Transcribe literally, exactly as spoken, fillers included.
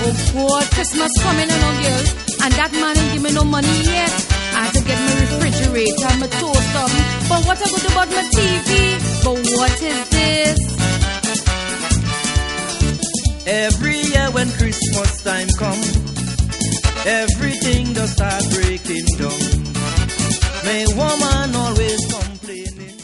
God, Christmas coming and no girls, and that man ain't give me no money yet. I had to get my refrigerator and my toaster. But what I go do about my T V? But what is this? Every year when Christmas time come, everything does start breaking down. My woman always complaining.